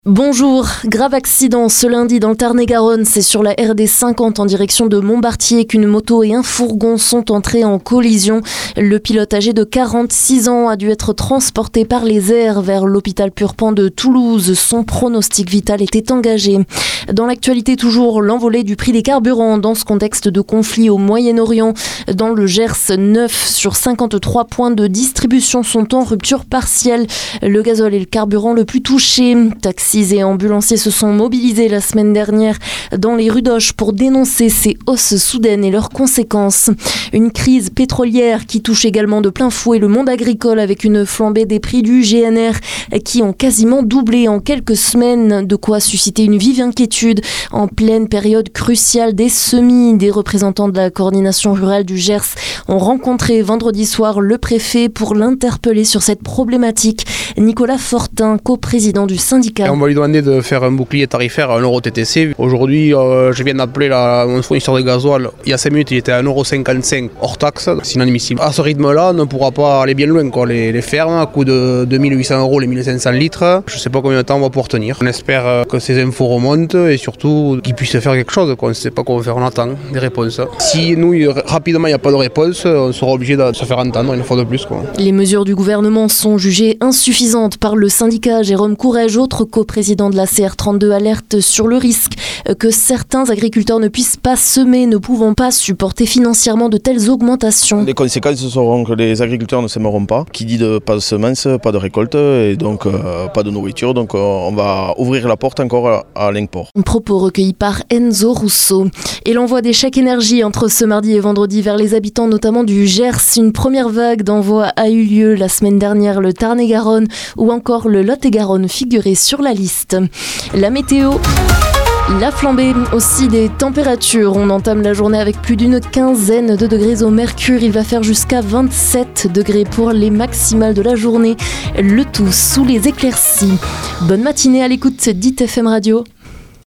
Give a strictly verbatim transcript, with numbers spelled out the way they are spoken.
Bonjour, grave accident ce lundi dans le Tarn-et-Garonne, c'est sur la R D cinquante en direction de Montbartier qu'une moto et un fourgon sont entrés en collision. Le pilote âgé de quarante-six ans a dû être transporté par les airs vers l'hôpital Purpan de Toulouse. Son pronostic vital était engagé. Dans l'actualité toujours, l'envolée du prix des carburants dans ce contexte de conflit au Moyen-Orient. Dans le Gers, neuf sur cinquante-trois points de distribution sont en rupture partielle. Le gazole est le carburant le plus touché. Taxi et ambulanciers se sont mobilisés la semaine dernière dans les rues d'Auch pour dénoncer ces hausses soudaines et leurs conséquences. Une crise pétrolière qui touche également de plein fouet le monde agricole avec une flambée des prix du G N R qui ont quasiment doublé en quelques semaines, de quoi susciter une vive inquiétude en pleine période cruciale des semis. Des représentants de la coordination rurale du Gers ont rencontré vendredi soir le préfet pour l'interpeller sur cette problématique. Nicolas Fortin, coprésident du syndicat. On va lui demander de faire un bouclier tarifaire à un euro T T C. Aujourd'hui, euh, je viens d'appeler la, mon fournisseur de gasoil. Il y a cinq minutes, il était à un euro cinquante-cinq hors taxe. C'est inadmissible. À ce rythme-là, on ne pourra pas aller bien loin. Quoi. Les, les fermes, à coût de deux mille huit cents euros, les mille cinq cents litres, je ne sais pas combien de temps on va pouvoir tenir. On espère que ces infos remontent et surtout qu'ils puissent faire quelque chose. Quoi. On ne sait pas comment faire, on attend des réponses. Si nous, rapidement, il n'y a pas de réponse, on sera obligé de se faire entendre une fois de plus. Quoi. Les mesures du gouvernement sont jugées insuffisantes par le syndicat. Jérôme Courrèges, autre coprésident de la C R trente-deux, alerte sur le risque que certains agriculteurs ne puissent pas semer, ne pouvant pas supporter financièrement de telles augmentations. Les conséquences seront que les agriculteurs ne s'aimeront pas. Qui dit de pas de semences, pas de récolte et donc euh, pas de nourriture. Donc euh, on va ouvrir la porte encore à, à l'import. Propos recueillis par Enzo Rousseau. Et l'envoi des chèques énergie entre ce mardi et vendredi vers les habitants notamment du Gers. Une première vague d'envoi a eu lieu la semaine dernière. Le Tarn-et-Garonne ou encore le Lot-et-Garonne figuraient sur la liste. La météo, la flambée aussi des températures. On entame la journée avec plus d'une quinzaine de degrés au mercure. Il va faire jusqu'à vingt-sept degrés pour les maximales de la journée. Le tout sous les éclaircies. Bonne matinée à l'écoute d'I T F M Radio.